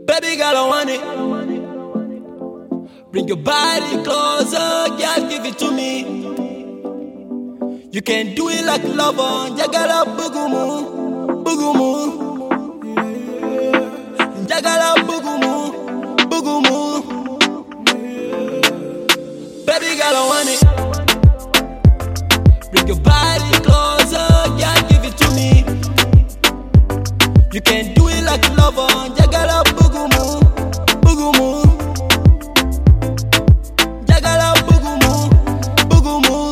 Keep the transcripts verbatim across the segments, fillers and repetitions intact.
Baby girl, I want it. Bring your body closer, girl, give it to me. You can do it like a lover, Jagala bugumu, bugumu. Jagala bugumu, bugumu. Baby girl, I want it. Bring your body closer, girl, give it to me. You can do it like a lover, Jagala bugumu, bugumu. Jagala bugumu, bugumu.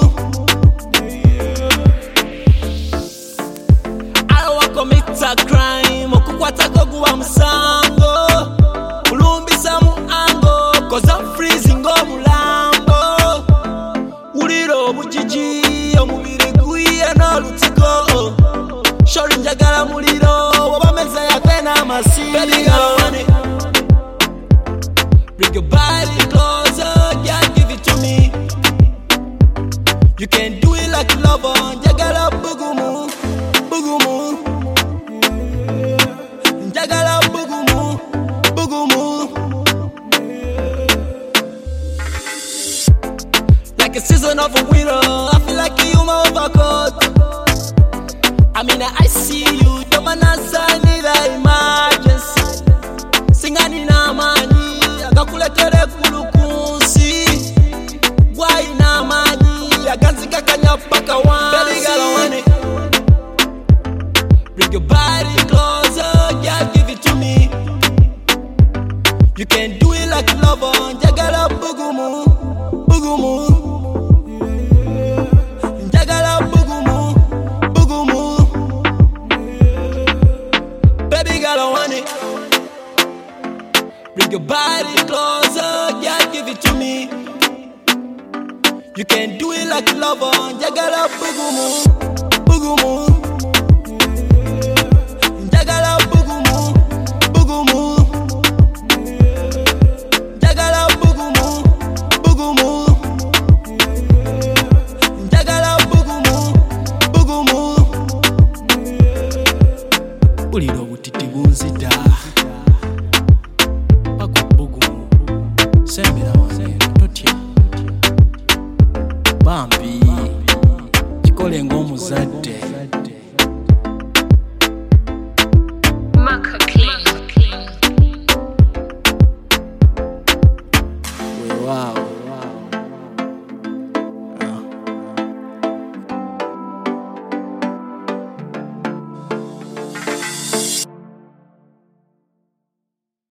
I don't want to commit a crime, okukwata koguwa musango. Ulumbisa mu ango, cause I'm freezing go mulambo. Uliro bujiji, omubiri guiye no lutiko. Shori njagala muliro, wabameza ya kwena masi. Baby girl, I want it. Bring your body closer, girl, give it to me. You can do it like a lover, Jagala bugumu, bugumu. Jagala bugumu, bugumu. Like a season of a winter, I feel like you my overcoat. I mean, I see you, the man outside need an emergency. Singani na mani, agakuletere kulukunsi. Why na mani, aganzika kanya paka wansi. Baby girl, I want it. Bring your body closer, girl, give it to me. You can do it like a lover, Jagala bugumu, bugumu. Jagala bugumu, bugumu. Baby girl, I want it. Bring your body closer, girl, give it to me. You can do it like a lover, Jagala bugumu, bugumu. Jagala bugumu, bugumu. Jagala bugumu, bugumu. Jagala bugumu, bugumu. Uliro butiti bunzita.